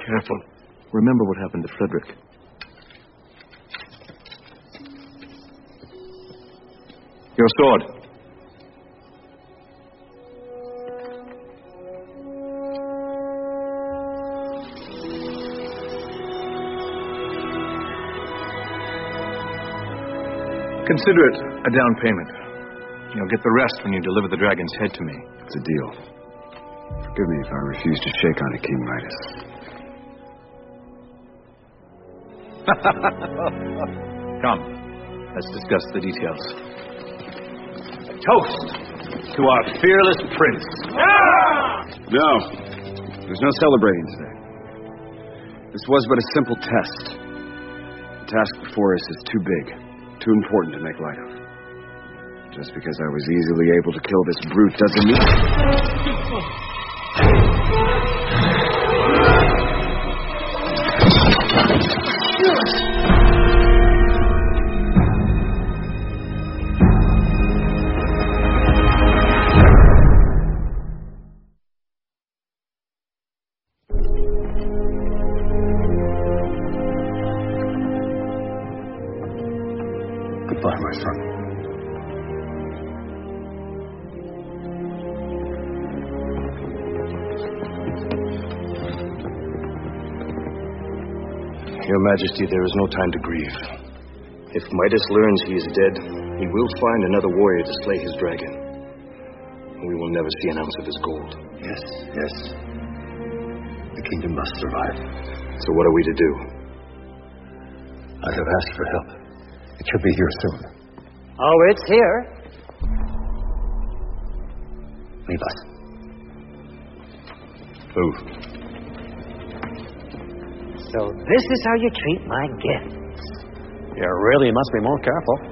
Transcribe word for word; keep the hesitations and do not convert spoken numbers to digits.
Careful. Remember what happened to Frederick. Your sword. Consider it a down payment. You'll get the rest when you deliver the dragon's head to me. It's a deal. Forgive me if I refuse to shake on it, King Midas. Come, let's discuss the details. A toast to our fearless prince. No, there's no celebrating today. This was but a simple test. The task before us is too big, too important to make light of. Just because I was easily able to kill this brute doesn't mean... Goodbye, my son. Your Majesty, there is no time to grieve. If Midas learns he is dead, he will find another warrior to slay his dragon. We will never see an ounce of his gold. Yes, yes. The kingdom must survive. So what are we to do? I have asked for help. It should be here soon. Oh, it's here. Leave us. Move. So this is how you treat my gifts. You really must be more careful.